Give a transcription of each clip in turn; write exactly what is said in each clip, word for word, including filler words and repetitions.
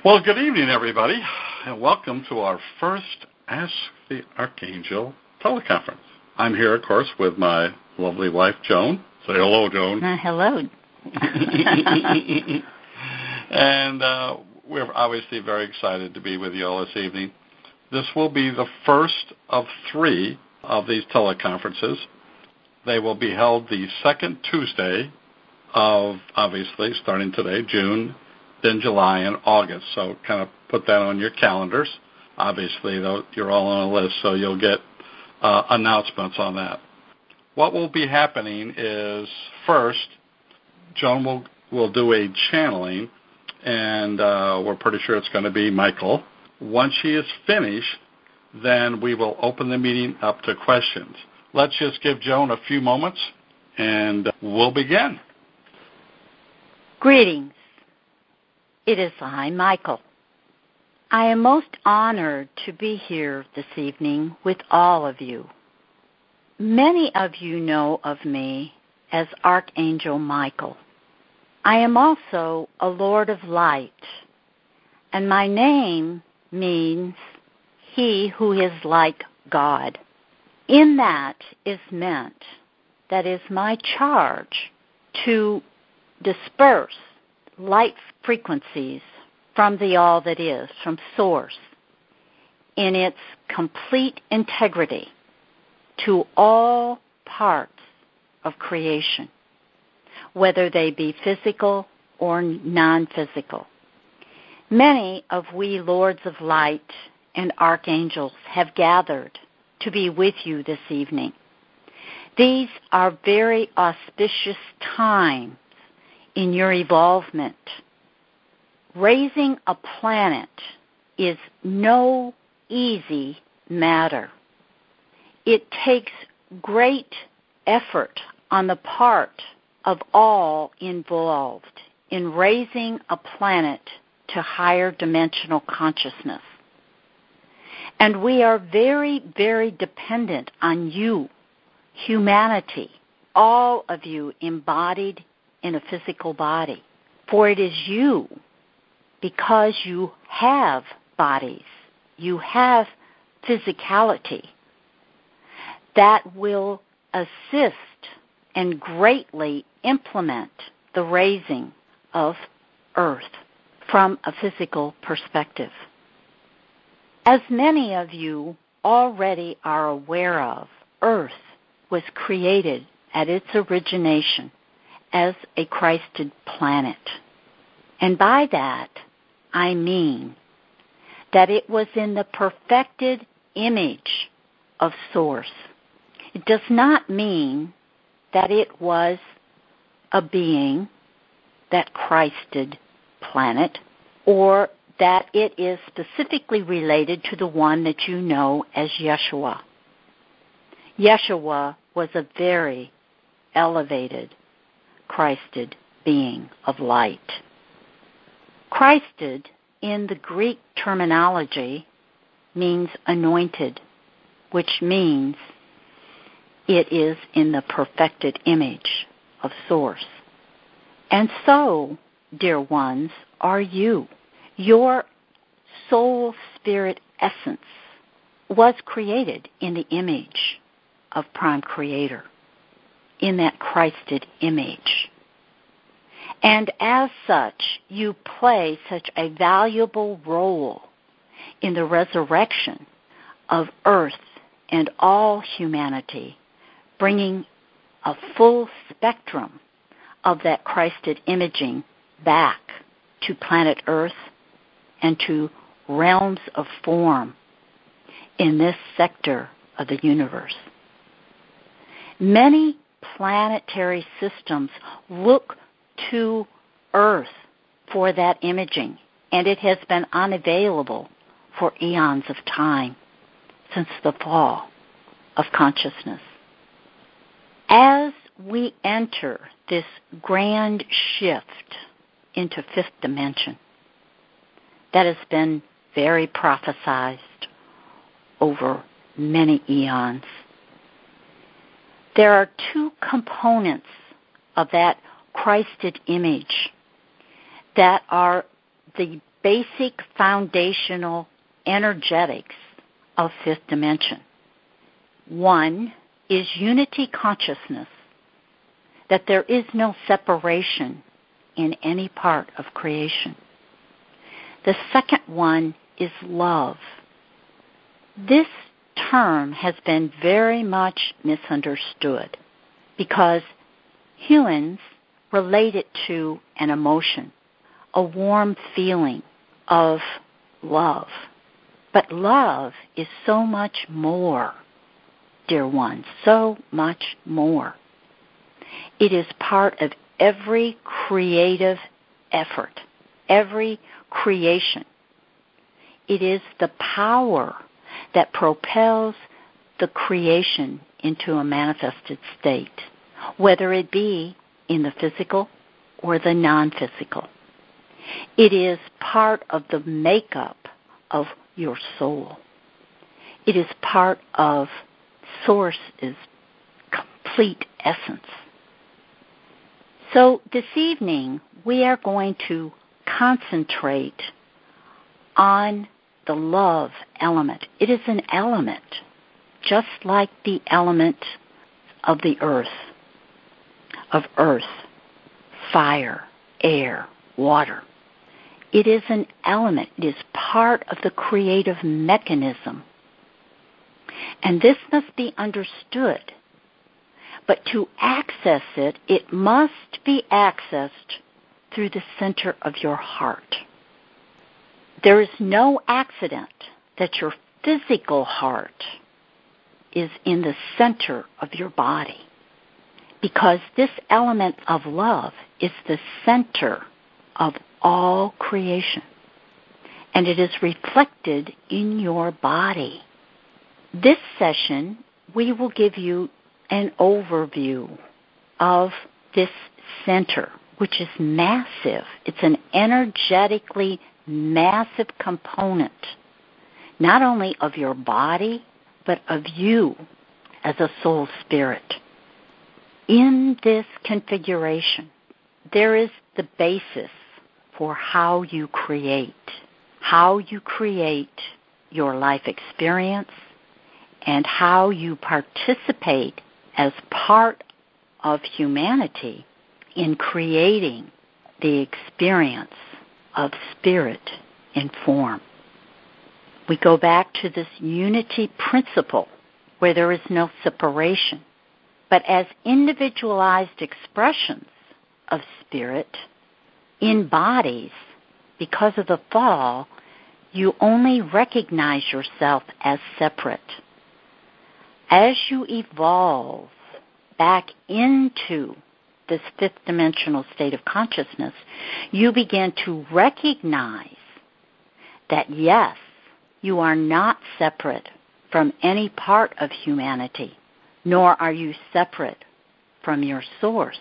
Well, good evening, everybody, and welcome to our first Ask the Archangel teleconference. I'm here, of course, with my lovely wife, Joan. Say hello, Joan. Uh, hello. And uh, we're obviously very excited to be with you all this evening. This will be the first of three of these teleconferences. They will be held the second Tuesday of, obviously, starting today, June, then July and August. So kind of put that on your calendars. Obviously, though, you're all on a list, so you'll get uh, announcements on that. What will be happening is, first, Joan will, will do a channeling, and uh, we're pretty sure it's going to be Michael. Once she is finished, then we will open the meeting up to questions. Let's just give Joan a few moments, and we'll begin. Greetings. It is I, Michael. I am most honored to be here this evening with all of you. Many of you know of me as Archangel Michael. I am also a Lord of Light, and my name means he who is like God. In that is meant, that is my charge, to disperse light frequencies from the all that is, from Source, in its complete integrity to all parts of creation, whether they be physical or non-physical. Many of we Lords of Light and Archangels have gathered to be with you this evening. These are very auspicious times in your evolvement. Raising a planet is no easy matter. It takes great effort on the part of all involved in raising a planet to higher dimensional consciousness. And we are very, very dependent on you, humanity, all of you embodied in a physical body. For it is you, because you have bodies, you have physicality, that will assist and greatly implement the raising of Earth from a physical perspective. As many of you already are aware of, Earth was created at its origination as a Christed planet. And by that, I mean that it was in the perfected image of Source. It does not mean that it was a being, that Christed planet, or that it is specifically related to the one that you know as Yeshua. Yeshua was a very elevated, Christed being of light. Christed, in the Greek terminology, means anointed, which means it is in the perfected image of Source. And so, dear ones, are you. Your soul spirit essence was created in the image of Prime Creator, in that Christed image. And as such, you play such a valuable role in the resurrection of Earth and all humanity, bringing a full spectrum of that Christed imaging back to planet Earth and to realms of form in this sector of the universe. Many planetary systems look to Earth for that imaging, and it has been unavailable for eons of time since the fall of consciousness. As we enter this grand shift into fifth dimension that has been very prophesized over many eons, there are two components of that Christed image that are the basic foundational energetics of fifth dimension. One is unity consciousness, that there is no separation in any part of creation. The second one is love. This term has been very much misunderstood because humans relate it to an emotion, a warm feeling of love. But love is so much more, dear ones, so much more. It is part of every creative effort, every creation. It is the power that propels the creation into a manifested state, whether it be in the physical or the non-physical. It is part of the makeup of your soul. It is part of Source's complete essence. So this evening, we are going to concentrate on the love element. It is an element, just like the element of the earth, of earth, fire, air, water. It is an element. It is part of the creative mechanism. And this must be understood. But to access it, it must be accessed through the center of your heart. There is no accident that your physical heart is in the center of your body, because this element of love is the center of all creation, and it is reflected in your body. This session, we will give you an overview of this center, which is massive. It's an energetically massive component, not only of your body, but of you as a soul spirit. In this configuration, there is the basis for how you create, how you create your life experience, and how you participate as part of humanity in creating the experience of spirit in form. We go back to this unity principle where there is no separation, but as individualized expressions of spirit in bodies, because of the fall, you only recognize yourself as separate. As you evolve back into this fifth dimensional state of consciousness, you begin to recognize that, yes, you are not separate from any part of humanity, nor are you separate from your source.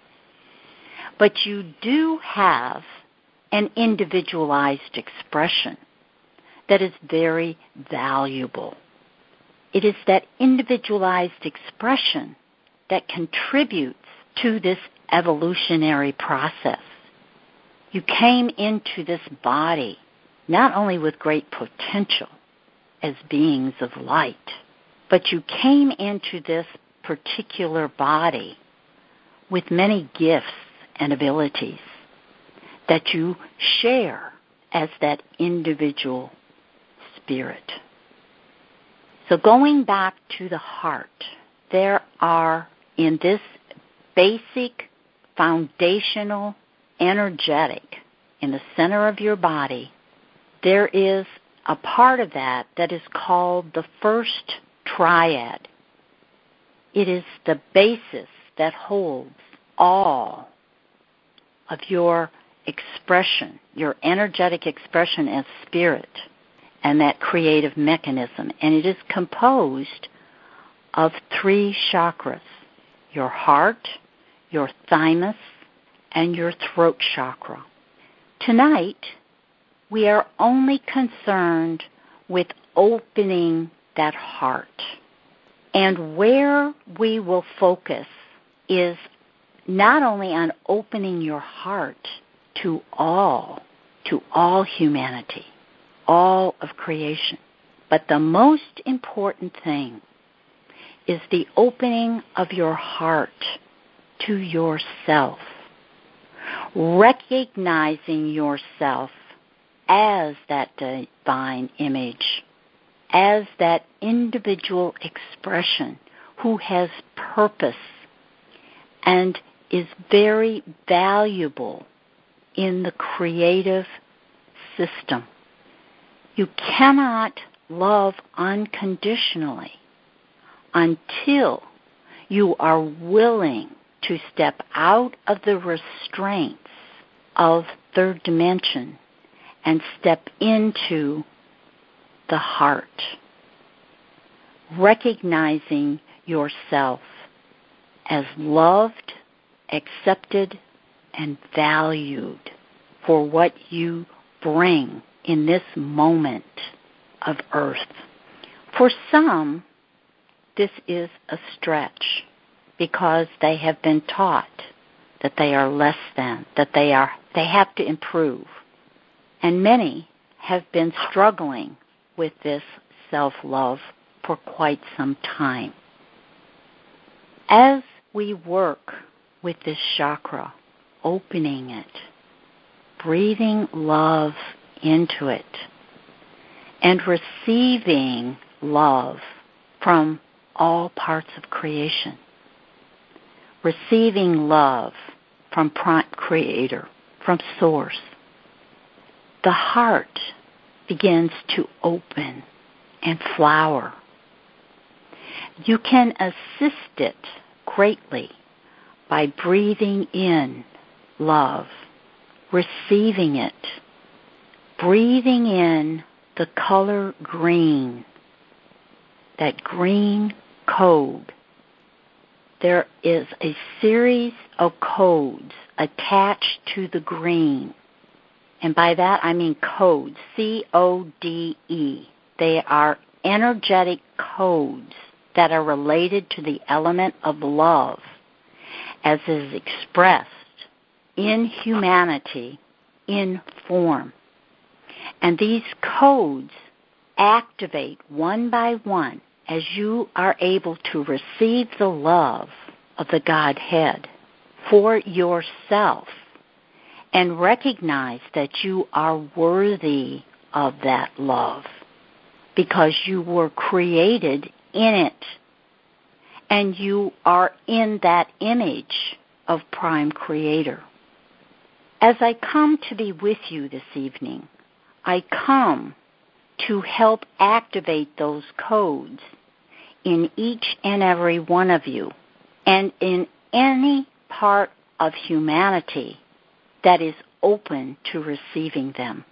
But you do have an individualized expression that is very valuable. It is that individualized expression that contributes to this evolutionary process. You came into this body not only with great potential as beings of light, but you came into this particular body with many gifts and abilities that you share as that individual spirit. So going back to the heart, there are in this basic, foundational, energetic, in the center of your body, there is a part of that that is called the first triad. It is the basis that holds all of your expression, your energetic expression as spirit, and that creative mechanism. And it is composed of three chakras: your heart, your thymus, and your throat chakra. Tonight, we are only concerned with opening that heart. And where we will focus is not only on opening your heart to all, to all humanity, all of creation. But the most important thing is the opening of your heart to yourself, recognizing yourself as that divine image, as that individual expression who has purpose and is very valuable in the creative system. You cannot love unconditionally until you are willing to step out of the restraints of third dimension and step into the heart, recognizing yourself as loved, accepted, and valued for what you bring in this moment of earth. For some, this is a stretch because they have been taught that they are less than, that they are they have to improve. And many have been struggling with this self-love for quite some time. As we work with this chakra, opening it, breathing love into it, and receiving love from all parts of creation, receiving love from Prime Creator, from Source, the heart begins to open and flower. You can assist it greatly by breathing in love, receiving it, breathing in the color green, that green code. There is a series of codes attached to the green. And by that I mean codes, C O D E. They are energetic codes that are related to the element of love as is expressed in humanity in form. And these codes activate one by one as you are able to receive the love of the Godhead for yourself and recognize that you are worthy of that love because you were created in it and you are in that image of Prime Creator. As I come to be with you this evening, I come to help activate those codes in each and every one of you and in any part of humanity that is open to receiving them.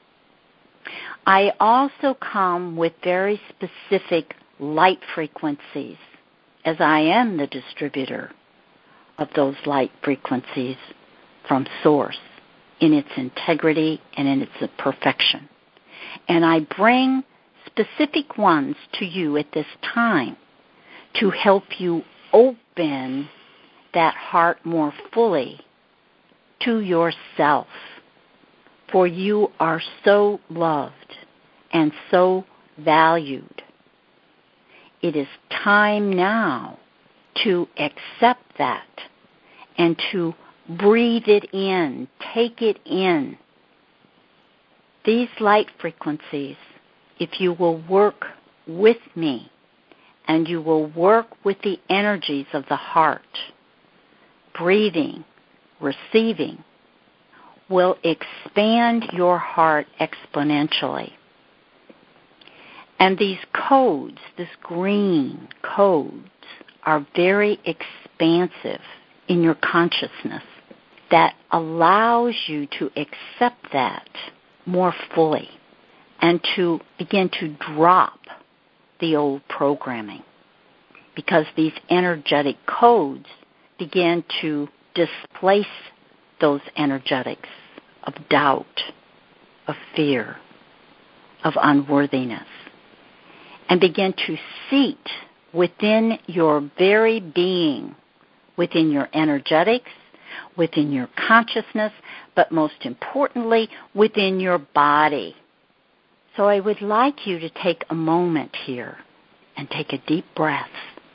I also come with very specific light frequencies, as I am the distributor of those light frequencies from Source in its integrity and in its perfection. And I bring specific ones to you at this time to help you open that heart more fully to yourself, for you are so loved and so valued. It is time now to accept that and to breathe it in, take it in. These light frequencies, if you will work with me and you will work with the energies of the heart, breathing, receiving, will expand your heart exponentially. And these codes, this green codes, are very expansive in your consciousness that allows you to accept that more fully and to begin to drop the old programming, because these energetic codes begin to displace those energetics of doubt, of fear, of unworthiness, and begin to seat within your very being, within your energetics, within your consciousness, but most importantly, within your body. So I would like you to take a moment here and take a deep breath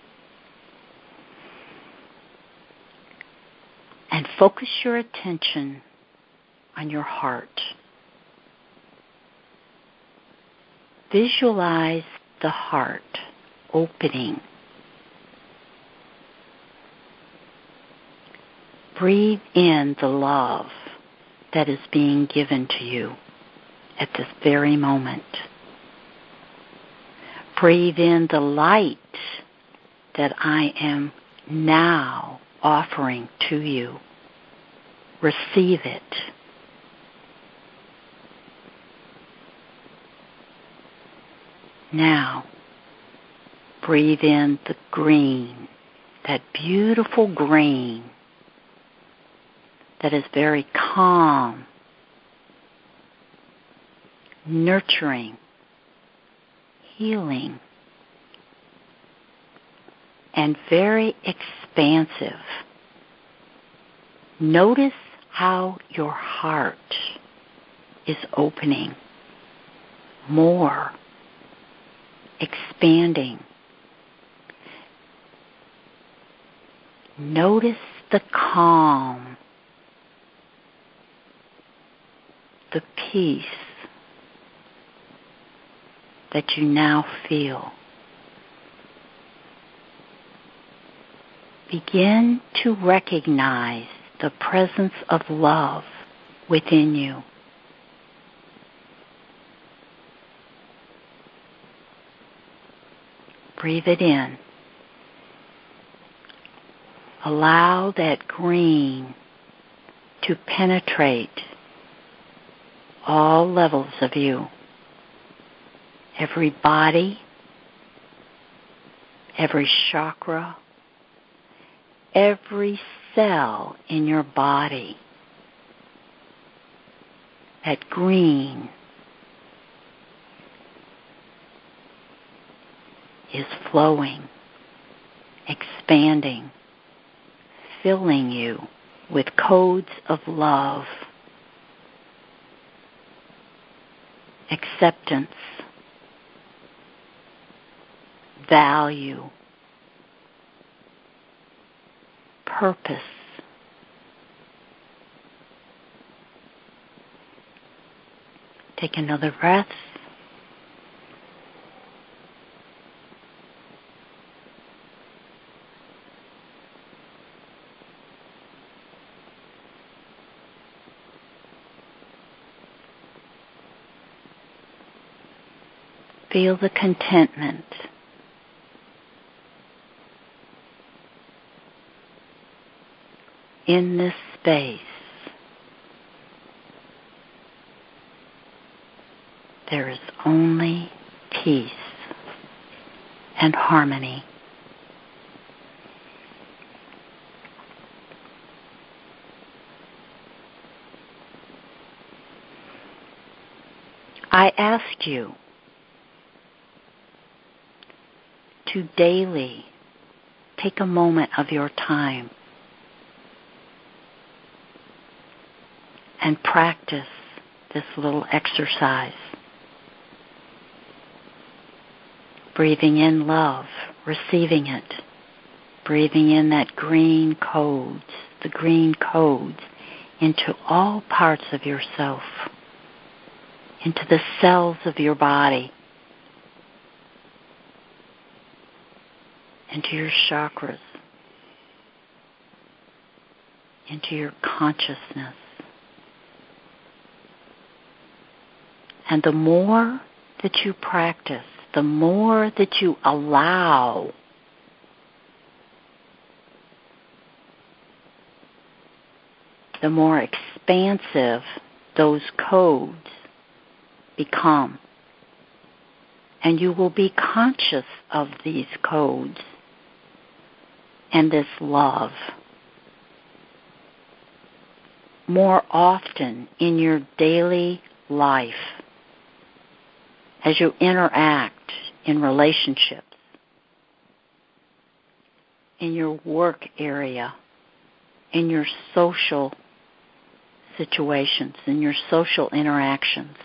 and focus your attention on your heart. Visualize the heart opening. Breathe in the love that is being given to you at this very moment. Breathe in the light that I am now offering to you. Receive it. Now, breathe in the green, that beautiful green that is very calm, nurturing, healing, and very expansive. Notice how your heart is opening more, expanding. Notice the calm, the peace that you now feel. Begin to recognize the presence of love within you. Breathe it in. Allow that green to penetrate all levels of you. Every body, every chakra, every cell in your body. That green is flowing, expanding, filling you with codes of love, acceptance, value, purpose. Take another breath. Feel the contentment. In this space, there is only peace and harmony. I ask you to daily take a moment of your time and practice this little exercise. Breathing in love, receiving it. Breathing in that green codes, the green codes, into all parts of yourself, into the cells of your body, into your chakras, into your consciousness. And the more that you practice, the more that you allow, the more expansive those codes become. And you will be conscious of these codes and this love more often in your daily life as you interact in relationships, in your work area, in your social situations, in your social interactions,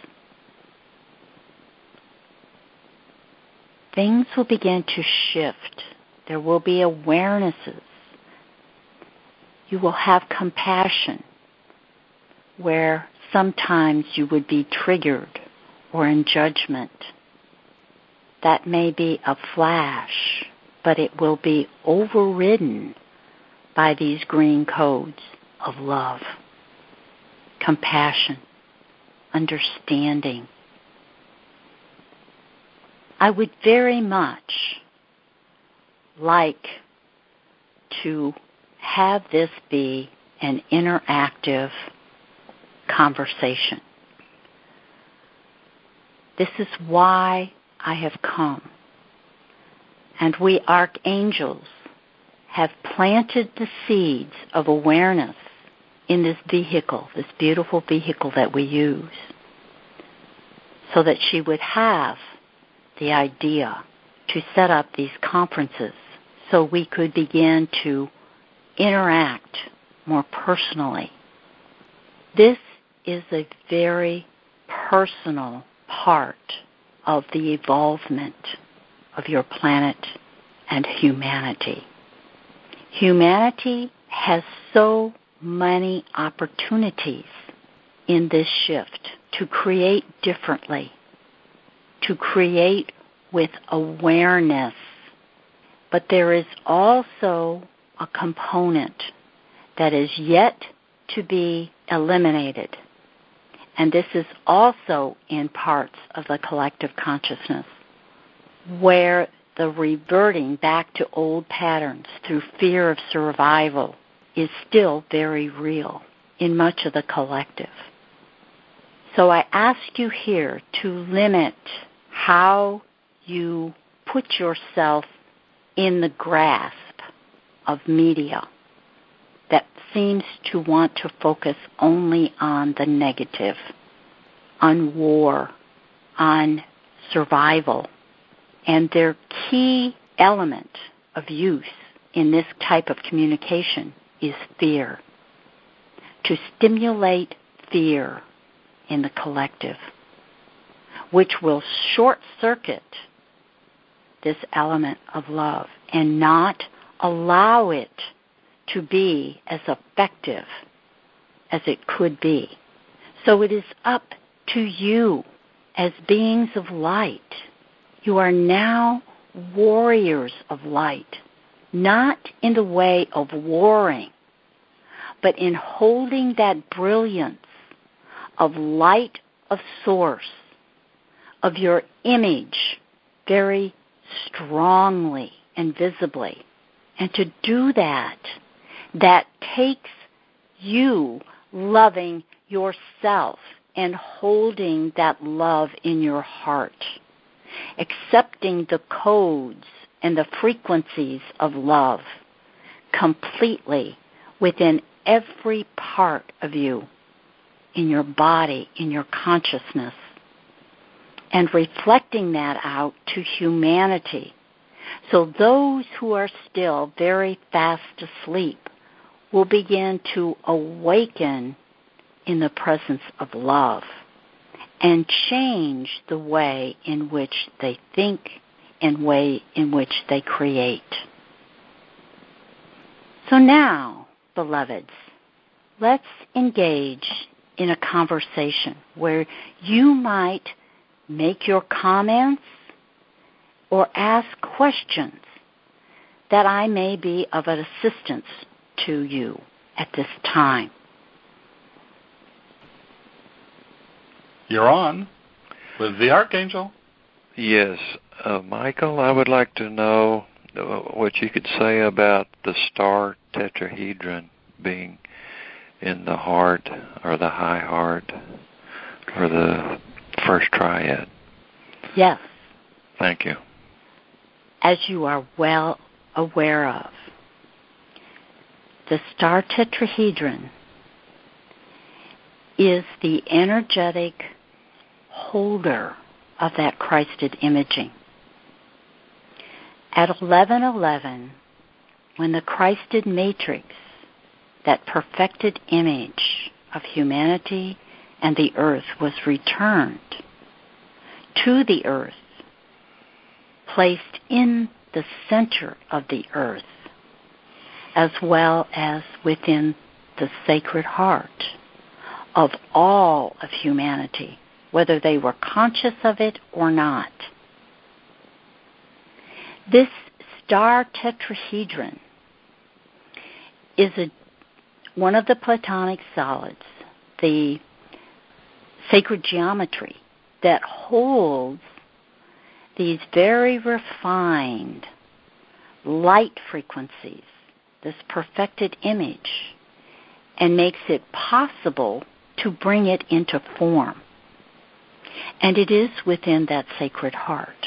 things will begin to shift. There will be awarenesses. You will have compassion where sometimes you would be triggered or in judgment. That may be a flash, but it will be overridden by these green codes of love, compassion, understanding. I would very much like to have this be an interactive conversation. This is why I have come. And we archangels have planted the seeds of awareness in this vehicle, this beautiful vehicle that we use, so that she would have the idea to set up these conferences so we could begin to interact more personally. This is a very personal part of the evolvement of your planet and humanity. Humanity has so many opportunities in this shift to create differently, to create with awareness. But there is also a component that is yet to be eliminated. And this is also in parts of the collective consciousness, where the reverting back to old patterns through fear of survival is still very real in much of the collective. So I ask you here to limit how you put yourself in the grasp of media that seems to want to focus only on the negative, on war, on survival. And their key element of use in this type of communication is fear. To stimulate fear in the collective, which will short-circuit this element of love and not allow it to be as effective as it could be. So it is up to you as beings of light. You are now warriors of light, not in the way of warring, but in holding that brilliance of light of source, of your image very strongly and visibly. And to do that, that takes you loving yourself and holding that love in your heart, accepting the codes and the frequencies of love completely within every part of you, in your body, in your consciousness, and reflecting that out to humanity. So those who are still very fast asleep will begin to awaken in the presence of love and change the way in which they think and way in which they create. So now, beloveds, let's engage in a conversation where you might make your comments or ask questions that I may be of an assistance to you at this time. You're on with the Archangel. Yes. Uh, Michael, I would like to know what you could say about the star tetrahedron being in the heart or the high heart or the first triad. Yes. Thank you. As you are well aware of, the star tetrahedron is the energetic holder of that Christed imaging. At eleven eleven, when the Christed matrix, that perfected image, of humanity and the earth was returned to the earth, placed in the center of the earth, as well as within the Sacred Heart of all of humanity, whether they were conscious of it or not. This star tetrahedron is a, one of the Platonic solids, the sacred geometry that holds these very refined light frequencies, this perfected image, and makes it possible to bring it into form. And it is within that Sacred Heart.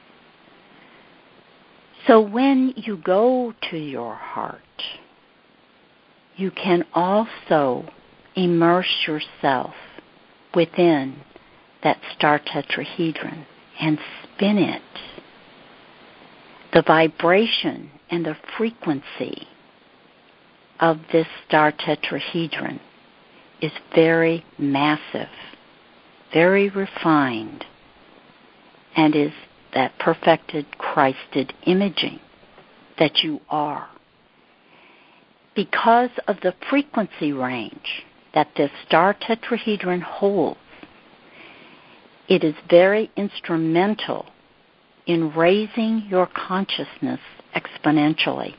So when you go to your heart, you can also immerse yourself within that star tetrahedron and spin it. The vibration and the frequency of this star tetrahedron is very massive, very refined, and is that perfected Christed imaging that you are. Because of the frequency range that this star tetrahedron holds, it is very instrumental in raising your consciousness exponentially.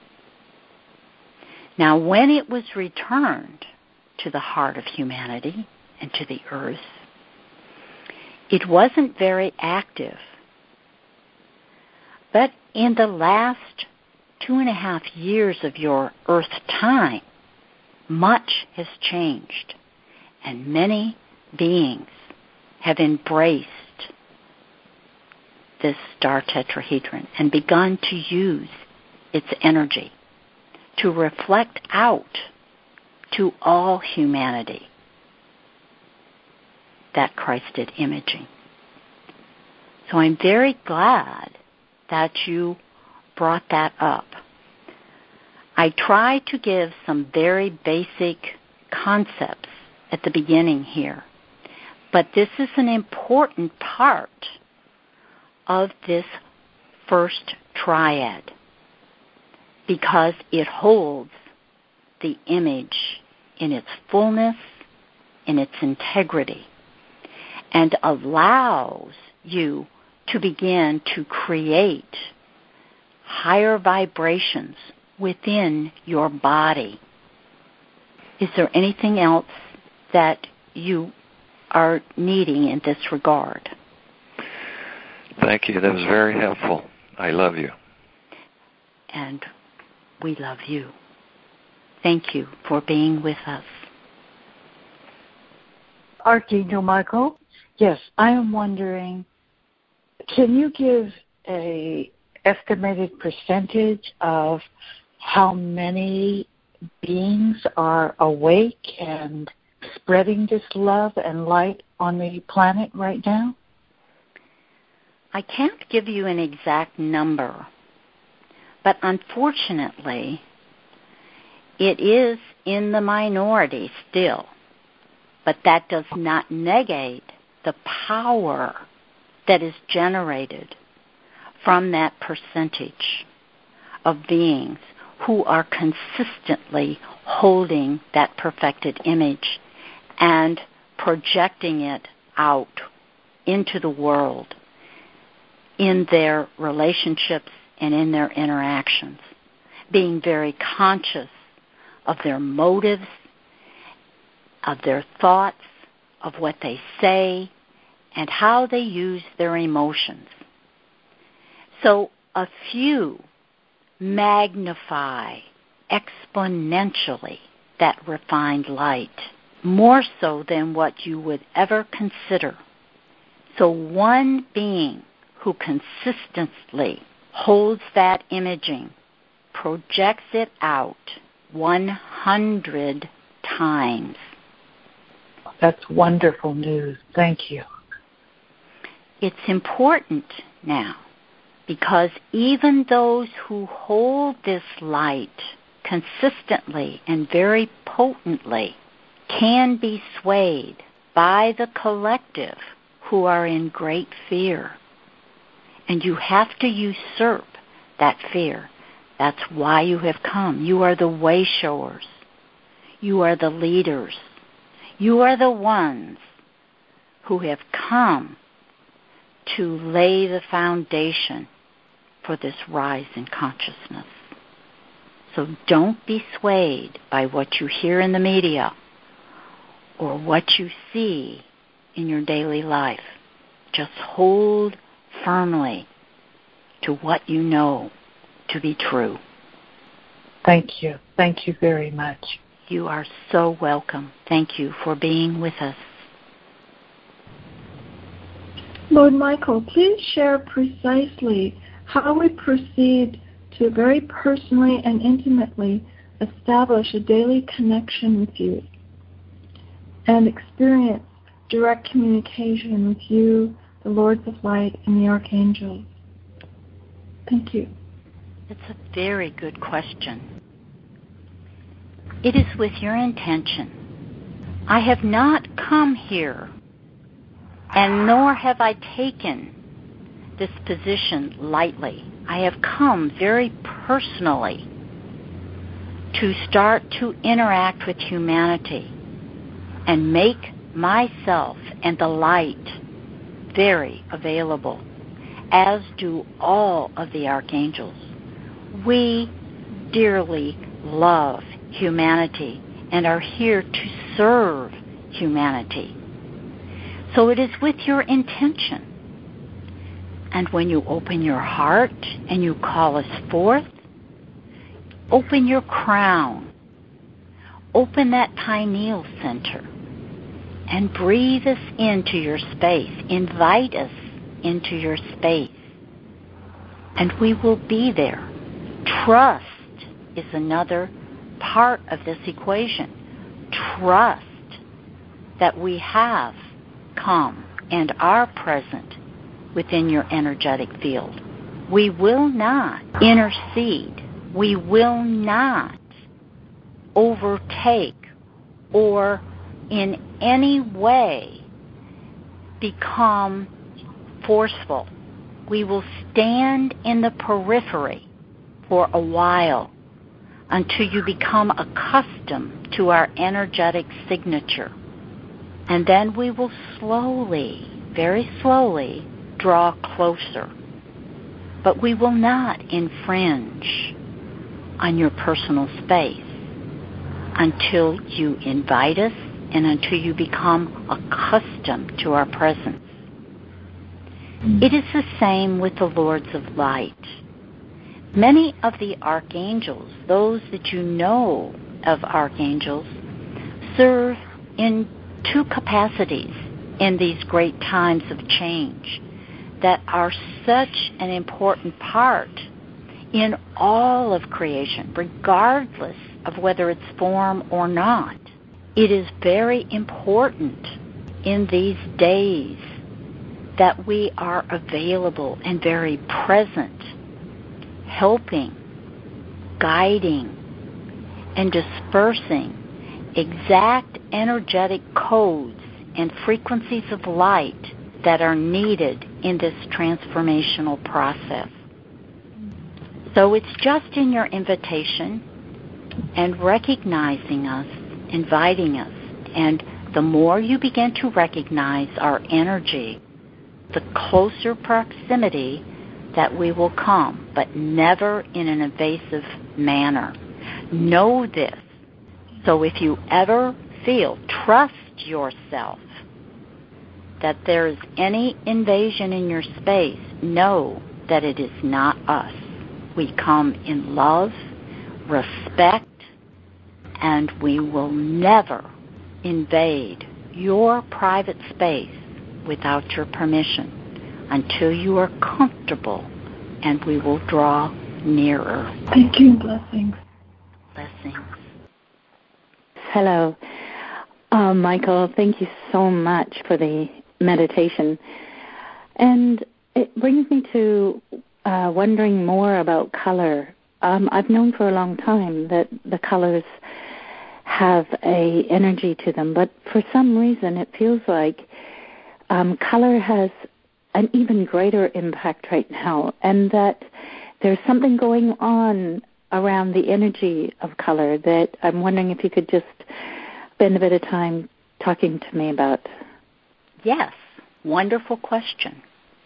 Now, when it was returned to the heart of humanity and to the earth, it wasn't very active. But in the last two and a half years of your earth time, much has changed, and many beings have embraced this star tetrahedron and begun to use its energy to reflect out to all humanity that Christed imaging. So I'm very glad that you brought that up. I try to give some very basic concepts at the beginning here, but this is an important part of this first triad because it holds the image in its fullness, in its integrity, and allows you to begin to create higher vibrations within your body. Is there anything else that you are needing in this regard? Thank you. That was very helpful. I love you. And we love you. Thank you for being with us. Archangel Michael, yes, I am wondering, can you give a estimated percentage of how many beings are awake and spreading this love and light on the planet right now? I can't give you an exact number, but unfortunately, it is in the minority still. But that does not negate the power that is generated from that percentage of beings who are consistently holding that perfected image and projecting it out into the world in their relationships and in their interactions, being very conscious of their motives, of their thoughts, of what they say, and how they use their emotions. So a few magnify exponentially that refined light, more so than what you would ever consider. So one being who consistently holds that imaging projects it out one hundred times. That's wonderful news. Thank you. It's important now because even those who hold this light consistently and very potently can be swayed by the collective who are in great fear. And you have to usurp that fear. That's why you have come. You are the way showers. You are the leaders. You are the ones who have come to lay the foundation for this rise in consciousness. So don't be swayed by what you hear in the media or what you see in your daily life. Just hold firmly to what you know to be true. Thank you. Thank you very much. You are so welcome. Thank you for being with us. Lord Michael, please share precisely how we proceed to very personally and intimately establish a daily connection with you and experience direct communication with you, the Lords of Light, and the Archangels. Thank you. It's a very good question. It is with your intention. I have not come here, and nor have I taken this position lightly. I have come very personally to start to interact with humanity and make myself and the light very available, as do all of the archangels. We dearly love humanity and are here to serve humanity. So it is with your intention. And when you open your heart and you call us forth, open your crown, open that pineal center, and breathe us into your space. Invite us into your space. And we will be there. Trust is another part of this equation. Trust that we have come and are present within your energetic field. We will not intercede. We will not overtake or in any way become forceful. We will stand in the periphery for a while until you become accustomed to our energetic signature. And then we will slowly, very slowly, draw closer. But we will not infringe on your personal space until you invite us and until you become accustomed to our presence. It is the same with the Lords of Light. Many of the archangels, those that you know of archangels, serve in two capacities in these great times of change that are such an important part in all of creation, regardless of whether it's form or not. It is very important in these days that we are available and very present, helping, guiding, and dispersing exact energetic codes and frequencies of light that are needed in this transformational process. So it's just in your invitation and recognizing us, inviting us, and the more you begin to recognize our energy, the closer proximity that we will come, but never in an invasive manner. Know this. So if you ever feel, trust yourself, that there is any invasion in your space, know that it is not us. We come in love, respect, and we will never invade your private space without your permission until you are comfortable, and we will draw nearer. Thank you. Blessings. Blessings. Hello. Uh, Michael, thank you so much for the meditation. And it brings me to uh, wondering more about color. Um, I've known for a long time that the colors have a energy to them, but for some reason it feels like um, color has an even greater impact right now, and that there's something going on around the energy of color that I'm wondering if you could just spend a bit of time talking to me about. Yes, wonderful question.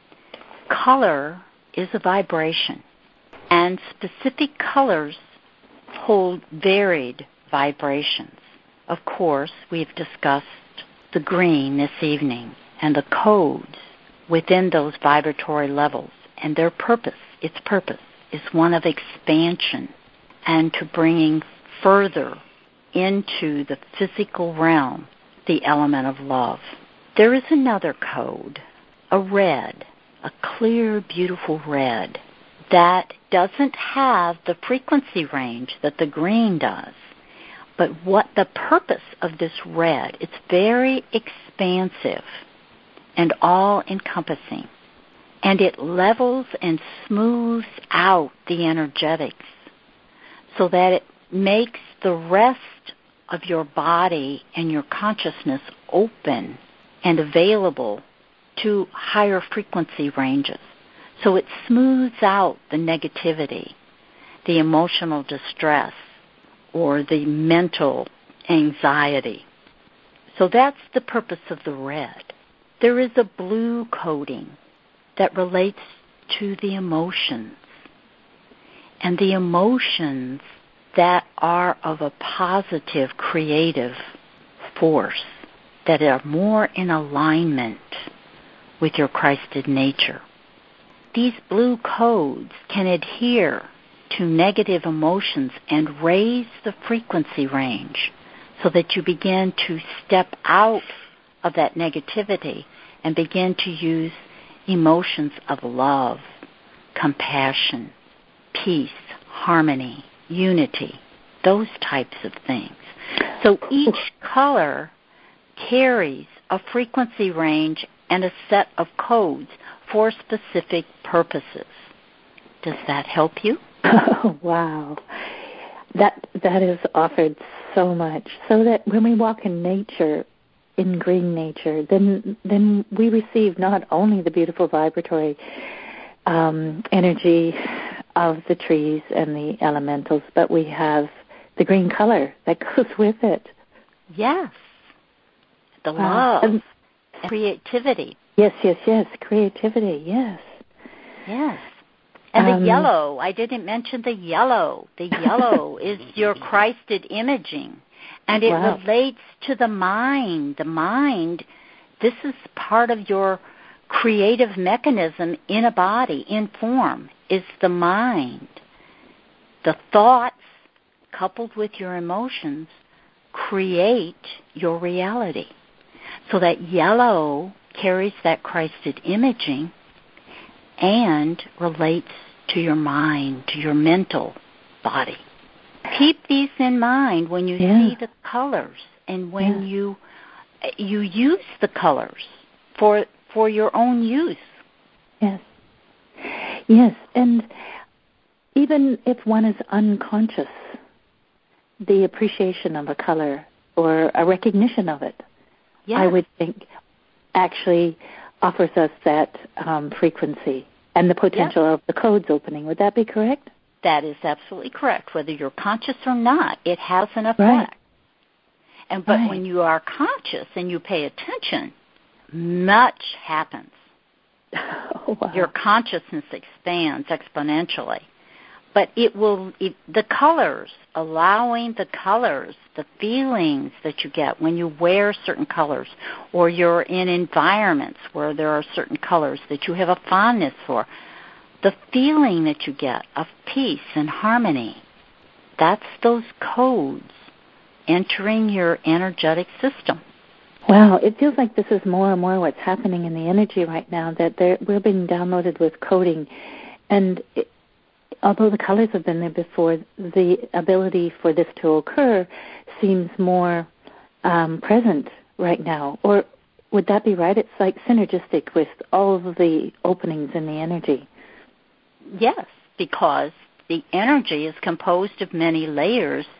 Color is a vibration, and specific colors hold varied vibrations. Of course, we've discussed the green this evening and the codes within those vibratory levels, and their purpose, its purpose, is one of expansion and to bringing further into the physical realm the element of love. There is another code, a red, a clear, beautiful red, that doesn't have the frequency range that the green does. But what the purpose of this red, it's very expansive and all-encompassing. And it levels and smooths out the energetics so that it makes the rest of your body and your consciousness open and available to higher frequency ranges. So it smooths out the negativity, the emotional distress, or the mental anxiety. So that's the purpose of the red. There is a blue coding that relates to the emotions, and the emotions that are of a positive, creative force, that are more in alignment with your Christed nature. These blue codes can adhere to negative emotions and raise the frequency range so that you begin to step out of that negativity and begin to use emotions of love, compassion, peace, harmony, unity, those types of things. So each color carries a frequency range and a set of codes for specific purposes. Does that help you? Oh, wow. That that is offered so much. So that when we walk in nature, in green nature, then then we receive not only the beautiful vibratory um, energy of the trees and the elementals, but we have the green color that goes with it. Yes. The wow. love, um, creativity. Yes, yes, yes. Creativity, yes. Yes. And um, the yellow, I didn't mention the yellow. The yellow is your Christed imaging. And it wow. relates to the mind. The mind, this is part of your creative mechanism in a body, in form, is the mind. The thoughts, coupled with your emotions, create your reality. So that yellow carries that Christed imaging and relates to your mind, to your mental body. Keep these in mind when you yeah. see the colors and when yeah. you you use the colors for for your own use. Yes. Yes, and even if one is unconscious, the appreciation of a color or a recognition of it, yes. I would think, actually offers us that um, frequency and the potential yes. of the codes opening. Would that be correct? That is absolutely correct. Whether you're conscious or not, it has an effect. Right. And but right. when you are conscious and you pay attention, much happens. Oh, wow. Your consciousness expands exponentially. But it will, it, the colors, allowing the colors, the feelings that you get when you wear certain colors, or you're in environments where there are certain colors that you have a fondness for, the feeling that you get of peace and harmony, that's those codes entering your energetic system. Wow, it feels like this is more and more what's happening in the energy right now, that we're being downloaded with coding. And it, although the colors have been there before, the ability for this to occur seems more um, present right now. Or would that be right? It's like synergistic with all of the openings in the energy. Yes, because the energy is composed of many layers,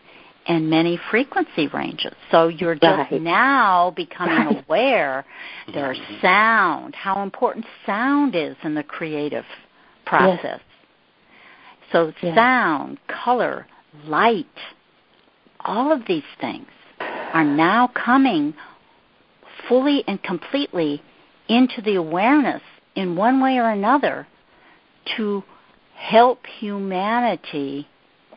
and many frequency ranges. So you're just right. now becoming right. aware there's sound, how important sound is in the creative process. Yes. So yes. sound, color, light, all of these things are now coming fully and completely into the awareness in one way or another to help humanity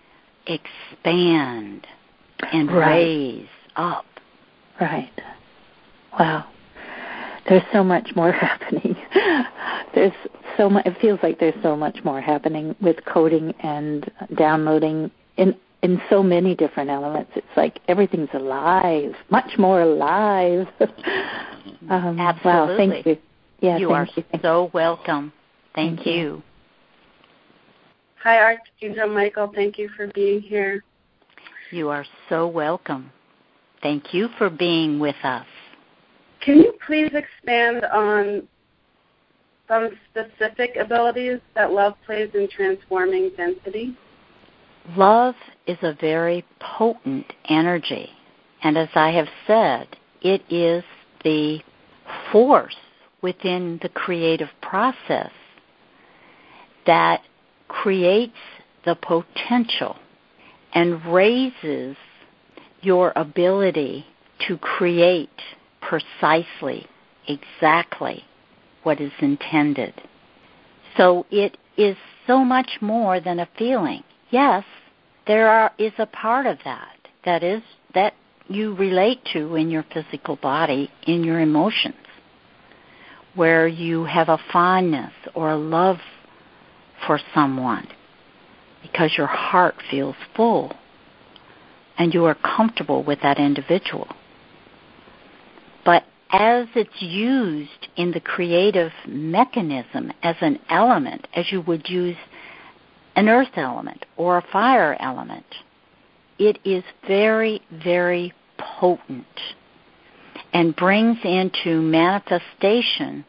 expand and right. raise up. Right. Wow. There's so much more happening. There's so much. It feels like there's so much more happening with coding and downloading in in so many different elements. It's like everything's alive, much more alive. um, Absolutely. Wow. Thank you. Yeah. You thank are you. so welcome. Thank, thank you. you. Hi, Archangel Michael. Thank you for being here. You are so welcome. Thank you for being with us. Can you please expand on some specific abilities that love plays in transforming density? Love is a very potent energy. And as I have said, it is the force within the creative process that creates the potential and raises your ability to create precisely, exactly what is intended. So it is so much more than a feeling. Yes, there are, is a part of that that is that you relate to in your physical body, in your emotions, where you have a fondness or a love for someone because your heart feels full and you are comfortable with that individual. But as it's used in the creative mechanism as an element, as you would use an earth element or a fire element, it is very, very potent and brings into manifestation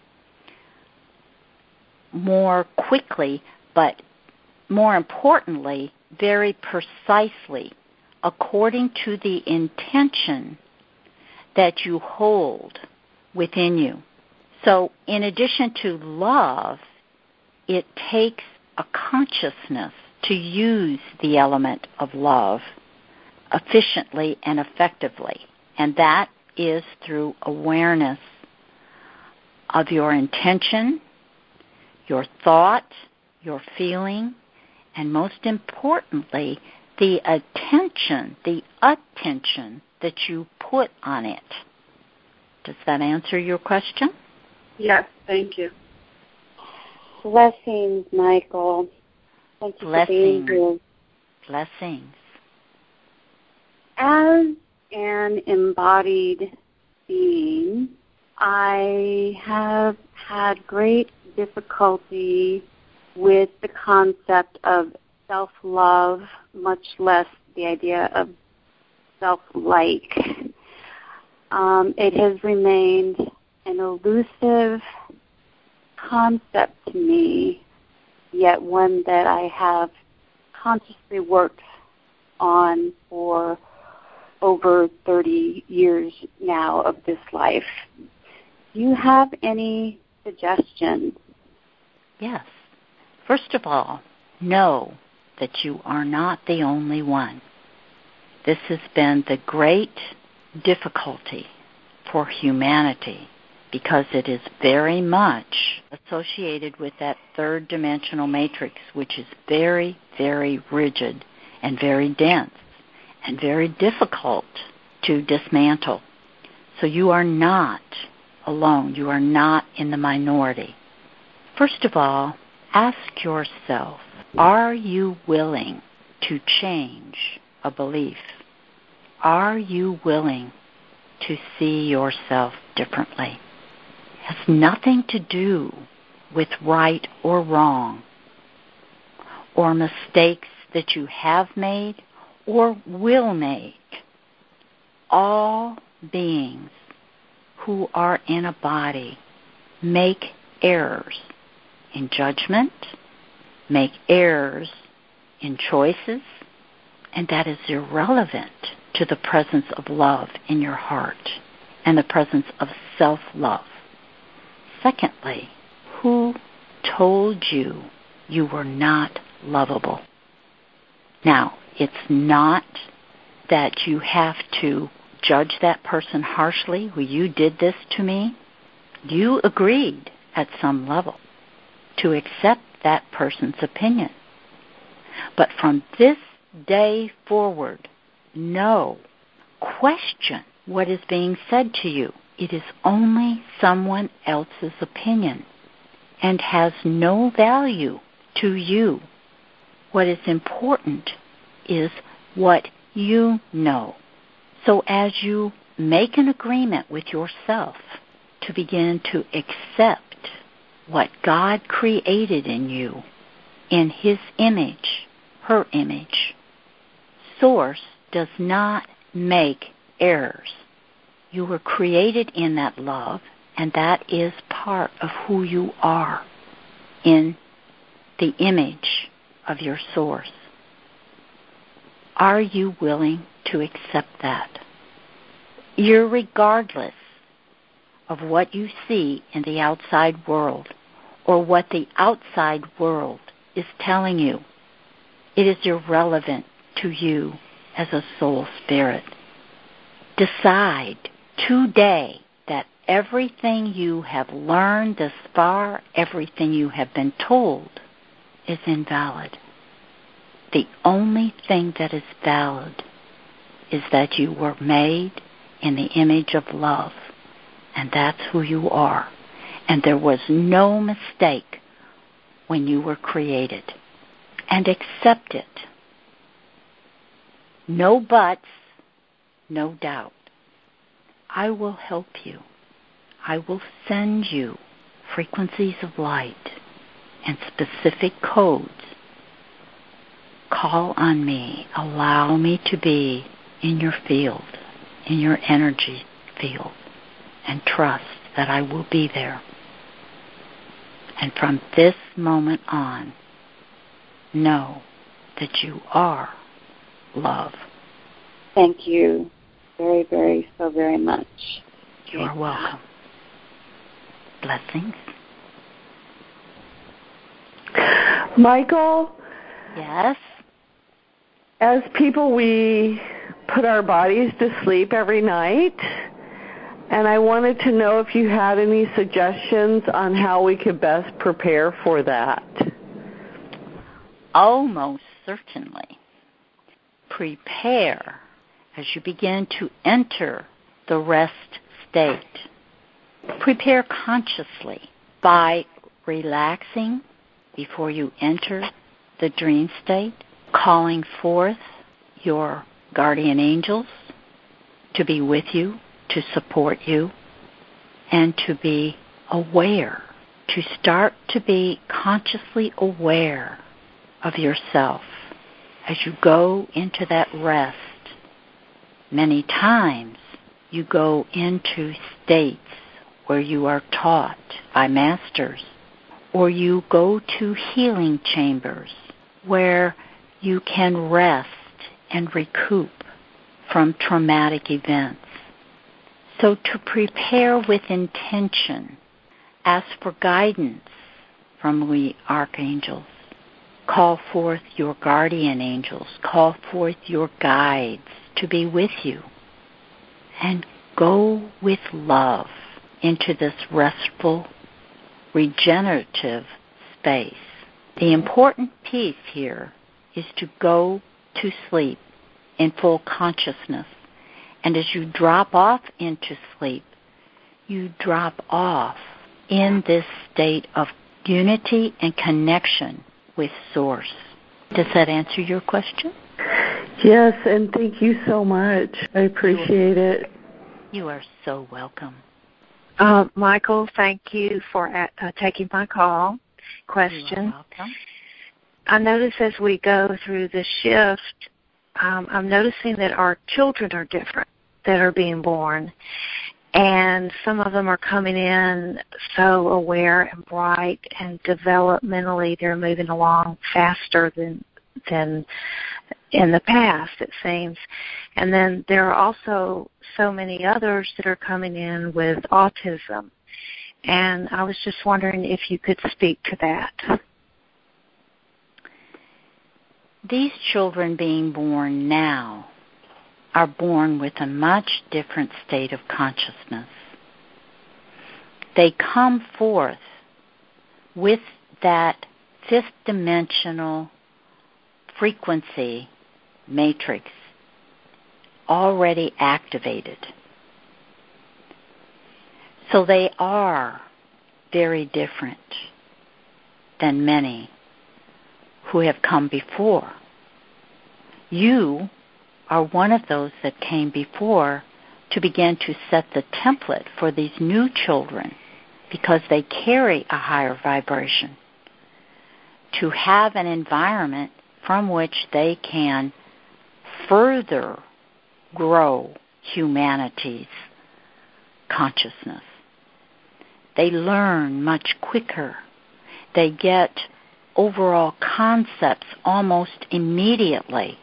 more quickly, but more importantly, very precisely, according to the intention that you hold within you. So in addition to love, it takes a consciousness to use the element of love efficiently and effectively. And that is through awareness of your intention, your thought, your feeling, and most importantly, the attention, the attention that you put on it. Does that answer your question? Yes, thank you. Blessings, Michael. Thank you Blessings. for being here. Blessings. As an embodied being, I have had great difficulty with the concept of self-love, much less the idea of self-like. Um, it has remained an elusive concept to me, yet one that I have consciously worked on for over thirty years now of this life. Do you have any suggestions? Yes. First of all, know that you are not the only one. This has been the great difficulty for humanity because it is very much associated with that third dimensional matrix, which is very, very rigid and very dense and very difficult to dismantle. So you are not alone. You are not in the minority. First of all, ask yourself, are you willing to change a belief? Are you willing to see yourself differently? It has nothing to do with right or wrong, or mistakes that you have made or will make. All beings who are in a body make errors in judgment, make errors in choices, and that is irrelevant to the presence of love in your heart and the presence of self-love. Secondly, who told you you were not lovable? Now, it's not that you have to judge that person harshly. Well, you did this to me. You agreed at some level to accept that person's opinion. But from this day forward, no, question what is being said to you. It is only someone else's opinion and has no value to you. What is important is what you know. So as you make an agreement with yourself to begin to accept what God created in you in His image, her image, Source does not make errors. You were created in that love, and that is part of who you are in the image of your Source. Are you willing to accept that? Irregardless of what you see in the outside world or what the outside world is telling you, it is irrelevant to you as a soul spirit. Decide today that everything you have learned thus far, everything you have been told, is invalid. The only thing that is valid is that you were made in the image of love, and that's who you are. And there was no mistake when you were created. And accept it. No buts, no doubt. I will help you. I will send you frequencies of light and specific codes. Call on me. Allow me to be in your field, in your energy field, and trust that I will be there. And from this moment on, know that you are love. Thank you very, very, so very much. You are welcome. Blessings. Michael? Yes? As people, we put our bodies to sleep every night, and I wanted to know if you had any suggestions on how we could best prepare for that. Oh, most certainly. Prepare as you begin to enter the rest state. Prepare consciously by relaxing before you enter the dream state, calling forth your guardian angels to be with you, to support you, and to be aware, to start to be consciously aware of yourself as you go into that rest. Many times you go into states where you are taught by masters, or you go to healing chambers where you can rest and recoup from traumatic events. So to prepare with intention, ask for guidance from the archangels. Call forth your guardian angels. Call forth your guides to be with you. And go with love into this restful, regenerative space. The important piece here is to go to sleep in full consciousness. And as you drop off into sleep, you drop off in this state of unity and connection with Source. Does that answer your question? Yes, and thank you so much. I appreciate it. You are so welcome. Uh, Michael, thank you for uh, taking my call. Question. You are welcome. I notice as we go through the shift, um, I'm noticing that our children are different that are being born. And some of them are coming in so aware and bright, and developmentally they're moving along faster than than in the past, it seems. And then there are also so many others that are coming in with autism. And I was just wondering if you could speak to that. These children being born now are born with a much different state of consciousness. They come forth with that fifth dimensional frequency matrix already activated. So they are very different than many who have come before. You are one of those that came before to begin to set the template for these new children, because they carry a higher vibration, to have an environment from which they can further grow humanity's consciousness. They learn much quicker. They get overall concepts almost immediately.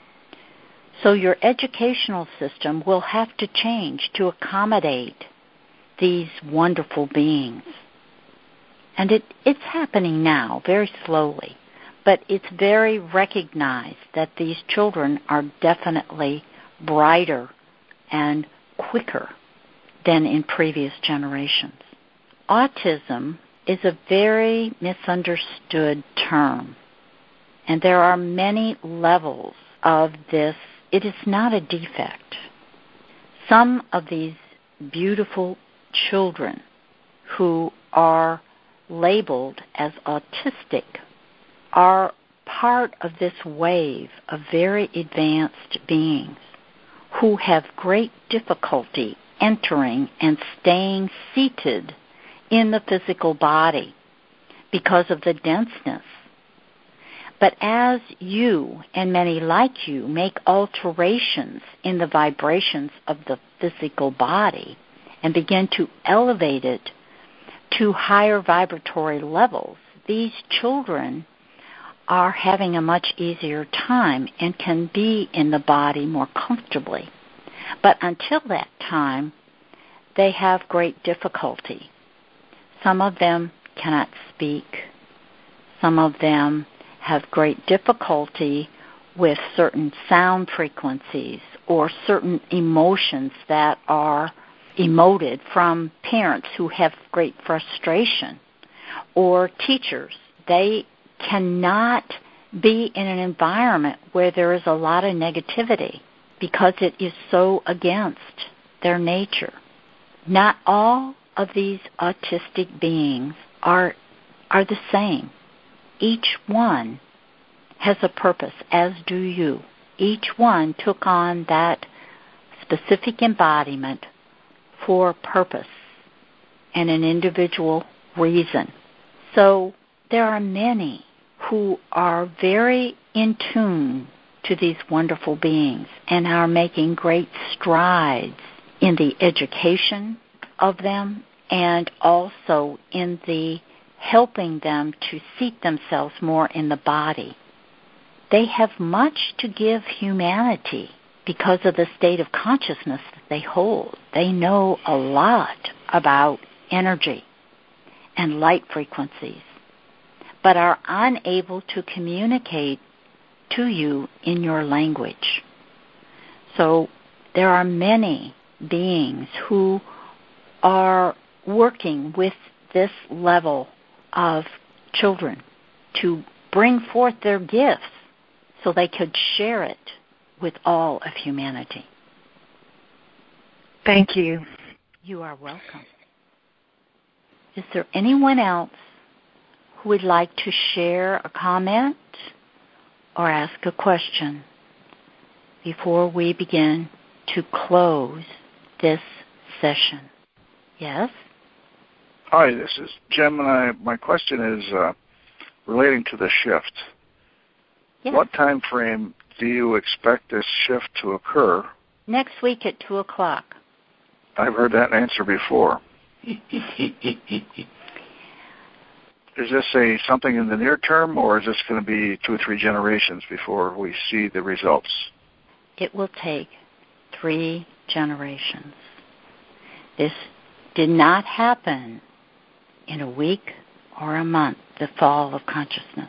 So your educational system will have to change to accommodate these wonderful beings. And it, it's happening now, very slowly. But it's very recognized that these children are definitely brighter and quicker than in previous generations. Autism is a very misunderstood term, and there are many levels of this. It is not a defect. Some of these beautiful children who are labeled as autistic are part of this wave of very advanced beings who have great difficulty entering and staying seated in the physical body because of the denseness. But as you and many like you make alterations in the vibrations of the physical body and begin to elevate it to higher vibratory levels, these children are having a much easier time and can be in the body more comfortably. But until that time, they have great difficulty. Some of them cannot speak. Some of them have great difficulty with certain sound frequencies or certain emotions that are emoted from parents who have great frustration, or teachers. They cannot be in an environment where there is a lot of negativity because it is so against their nature. Not all of these autistic beings are are the same. Each one has a purpose, as do you. Each one took on that specific embodiment for purpose and an individual reason. So there are many who are very in tune to these wonderful beings and are making great strides in the education of them and also in the helping them to seat themselves more in the body. They have much to give humanity because of the state of consciousness that they hold. They know a lot about energy and light frequencies, but are unable to communicate to you in your language. So there are many beings who are working with this level of children to bring forth their gifts so they could share it with all of humanity. Thank you. You are welcome. Is there anyone else who would like to share a comment or ask a question before we begin to close this session? Yes? Hi, this is Jim, and I, my question is uh, relating to the shift. Yes. What time frame do you expect this shift to occur? Next week at two o'clock. I've heard that answer before. is this a something in the near term, or is this going to be two or three generations before we see the results? It will take three generations. This did not happen in a week or a month, the fall of consciousness.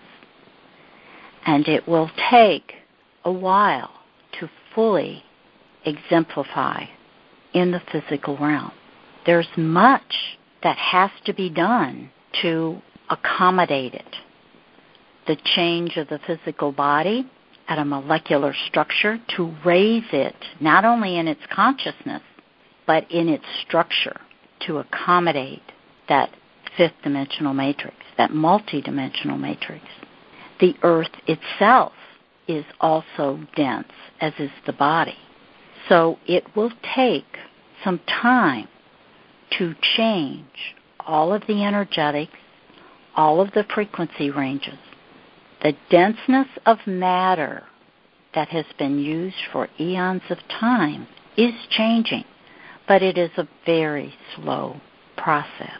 And it will take a while to fully exemplify in the physical realm. There's much that has to be done to accommodate it. The change of the physical body at a molecular structure to raise it, not only in its consciousness, but in its structure to accommodate that fifth dimensional matrix, that multidimensional matrix. The earth itself is also dense, as is the body. So it will take some time to change all of the energetics, all of the frequency ranges. The denseness of matter that has been used for eons of time is changing, but it is a very slow process,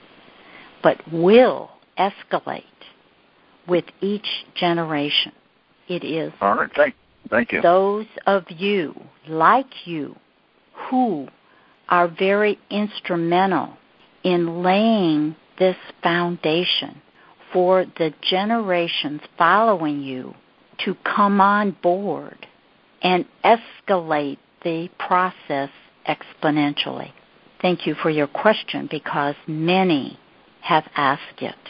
but will escalate with each generation. It is all right. Thank, thank you. Those of you, like you, who are very instrumental in laying this foundation for the generations following you to come on board and escalate the process exponentially. Thank you for your question, because many have asked it,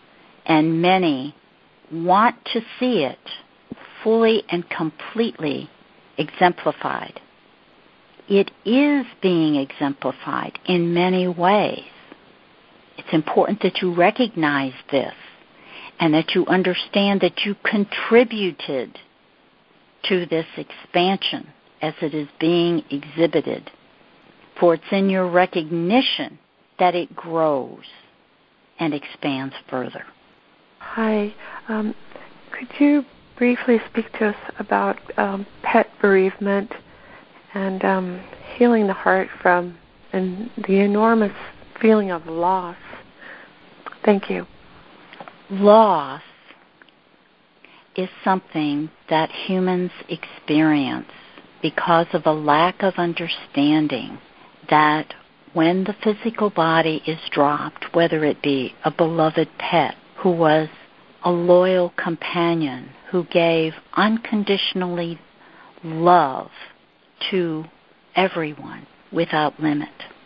and many want to see it fully and completely exemplified. It is being exemplified in many ways. It's important that you recognize this and that you understand that you contributed to this expansion as it is being exhibited. For it's in your recognition that it grows and expands further. Hi. Um, could you briefly speak to us about um, pet bereavement and um, healing the heart from and the enormous feeling of loss? Thank you. Loss is something that humans experience because of a lack of understanding that when the physical body is dropped, whether it be a beloved pet who was a loyal companion who gave unconditionally love to everyone without limit,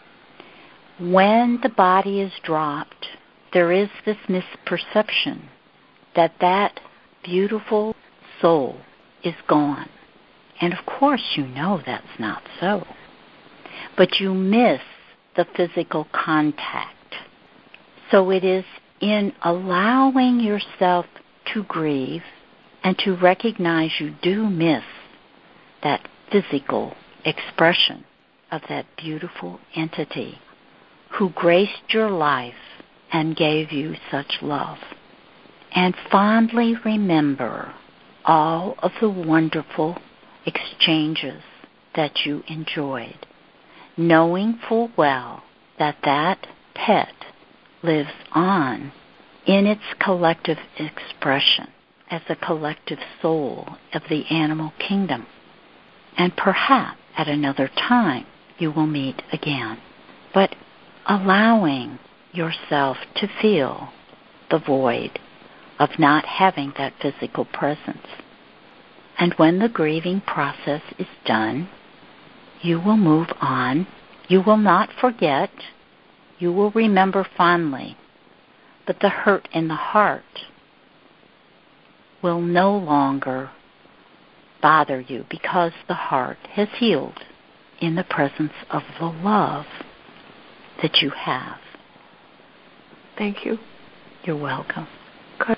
when the body is dropped, there is this misperception that that beautiful soul is gone. And of course you know that's not so. But you miss the physical contact. So it is in allowing yourself to grieve and to recognize you do miss that physical expression of that beautiful entity who graced your life and gave you such love. And fondly remember all of the wonderful exchanges that you enjoyed, knowing full well that that pet lives on in its collective expression as a collective soul of the animal kingdom. And perhaps at another time you will meet again. But allowing yourself to feel the void of not having that physical presence. And when the grieving process is done, you will move on. You will not forget. You will remember fondly. But the hurt in the heart will no longer bother you because the heart has healed in the presence of the love that you have. Thank you. You're welcome. Good.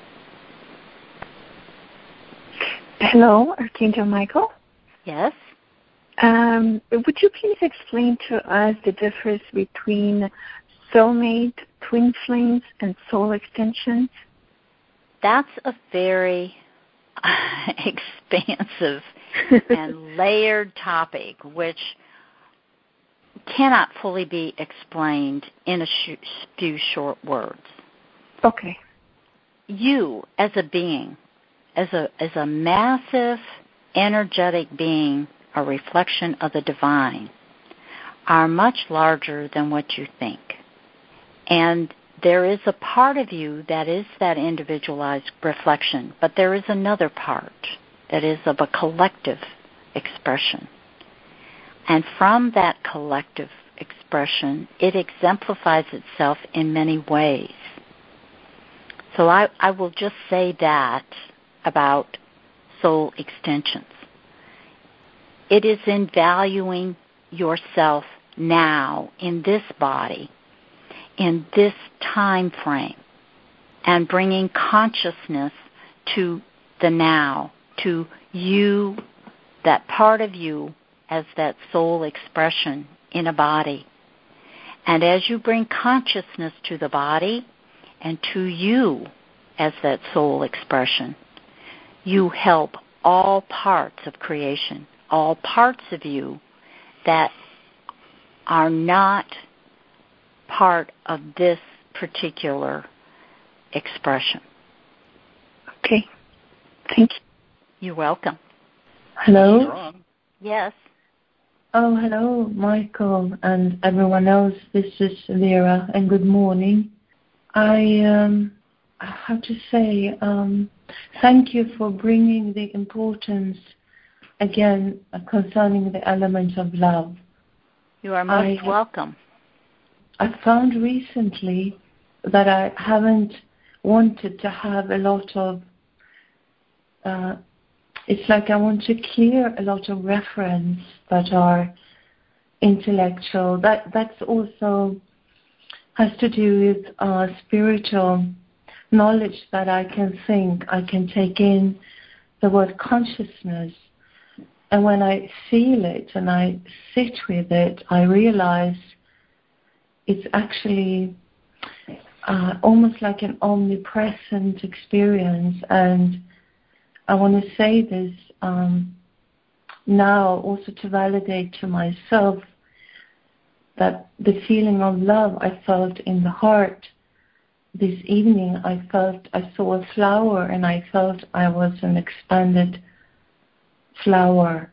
Hello, Archangel Michael. Yes? Um, would you please explain to us the difference between soulmate, twin flames, and soul extensions? That's a very expansive and layered topic, which cannot fully be explained in a sh- few short words. Okay. You, as a being, as a as a massive, energetic being, a reflection of the divine, are much larger than what you think. And there is a part of you that is that individualized reflection, but there is another part that is of a collective expression. And from that collective expression, it exemplifies itself in many ways. So I, I will just say that about soul extensions. It is in valuing yourself now in this body, in this time frame, and bringing consciousness to the now, to you, that part of you as that soul expression in a body. And as you bring consciousness to the body and to you as that soul expression, you help all parts of creation, all parts of you that are not part of this particular expression. Okay. Thank you. You're welcome. Hello? Yes. Oh, hello, Michael and everyone else. This is Vera, and good morning. I um, have to say um, thank you for bringing the importance, again, uh, concerning the element of love. You are most I, welcome. I found recently that I haven't wanted to have a lot of, uh, it's like I want to clear a lot of reference that are intellectual. That that's also has to do with uh, spiritual knowledge that I can think, I can take in the word consciousness. And when I feel it and I sit with it, I realize it's actually uh, almost like an omnipresent experience. And I want to say this um, now also to validate to myself that the feeling of love I felt in the heart this evening, I felt I saw a flower and I felt I was an expanded flower.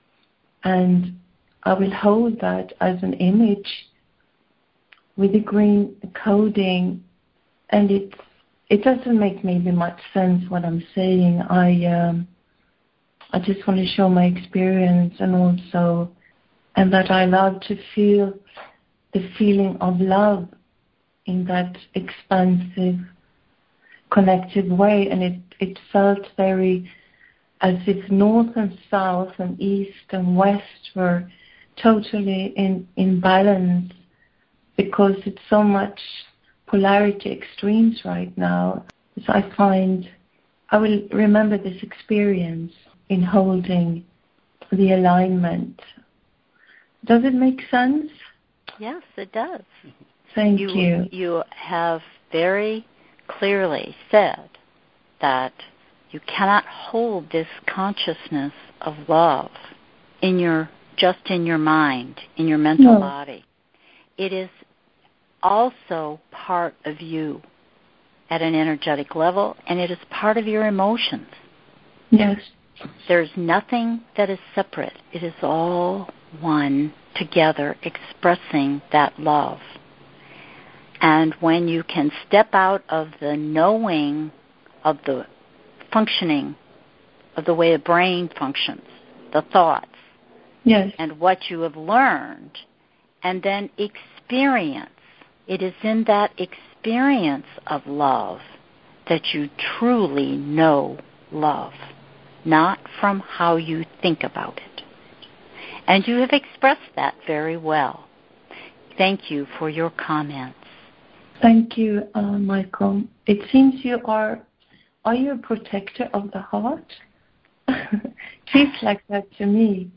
And I will hold that as an image with the green coding, and it it doesn't make maybe much sense what I'm saying. I um, I just want to show my experience, and also and that I love to feel the feeling of love in that expansive, connected way. And it, it felt very as if north and south and east and west were totally in, in balance, because it's so much polarity extremes right now. So I find I will remember this experience in holding the alignment. Does it make sense? Yes, it does. Thank you. You, you have very clearly said that you cannot hold this consciousness of love in your just in your mind, in your mental no. body. It is also part of you at an energetic level, and it is part of your emotions. Yes. There's nothing that is separate. It is all one together, expressing that love. And when you can step out of the knowing of the functioning of the way the brain functions, the thoughts, yes, and what you have learned, and then experience, it is in that experience of love that you truly know love, not from how you think about it. And you have expressed that very well. Thank you for your comments. Thank you, uh, Michael. It seems you are, are you a protector of the heart? Feels like that to me.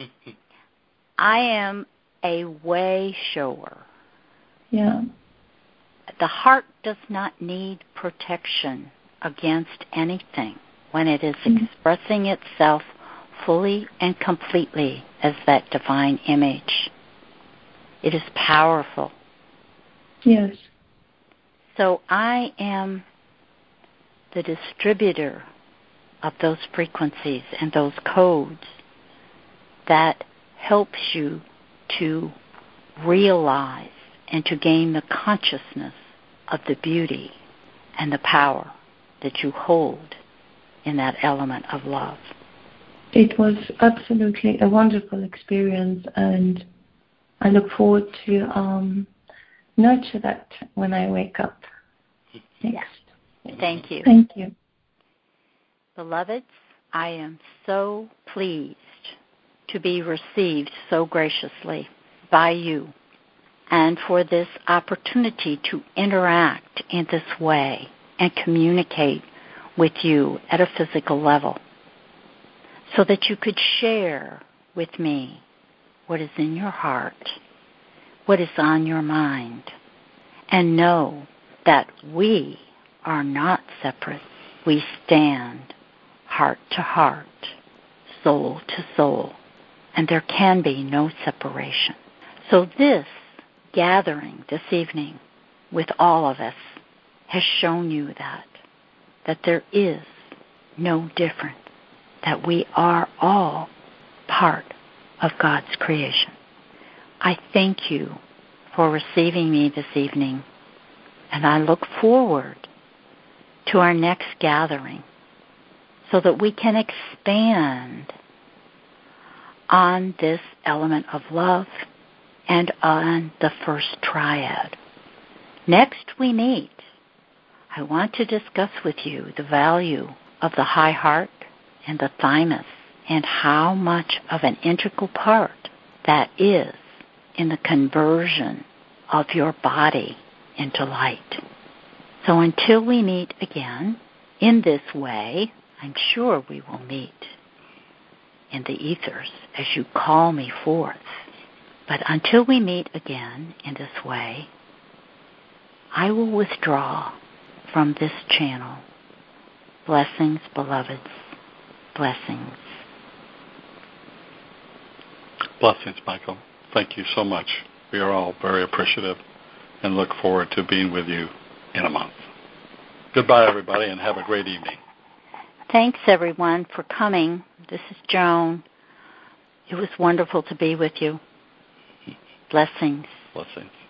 I am a way shower. Yeah. The heart does not need protection against anything when it is mm-hmm. expressing itself fully and completely as that divine image. It is powerful. Yes. So I am the distributor of those frequencies and those codes that helps you to realize and to gain the consciousness of the beauty and the power that you hold in that element of love. It was absolutely a wonderful experience, and I look forward to um, nurture that when I wake up next. Yeah. Thank you. Thank you. Beloveds, I am so pleased to be received so graciously by you and for this opportunity to interact in this way and communicate with you at a physical level so that you could share with me what is in your heart, what is on your mind, and know that we are not separate. We stand heart to heart, soul to soul, and there can be no separation. So this gathering this evening with all of us has shown you that, that there is no difference, that we are all part of God's creation. I thank you for receiving me this evening, and I look forward to our next gathering so that we can expand on this element of love and on the first triad. Next we meet, I want to discuss with you the value of the high heart and the thymus and how much of an integral part that is in the conversion of your body into light. So until we meet again in this way, I'm sure we will meet in the ethers as you call me forth. But until we meet again in this way, I will withdraw from this channel. Blessings, beloveds. Blessings. Blessings, Michael. Thank you so much. We are all very appreciative and look forward to being with you in a month. Goodbye, everybody, and have a great evening. Thanks, everyone, for coming. This is Joan. It was wonderful to be with you. Blessings. Blessings.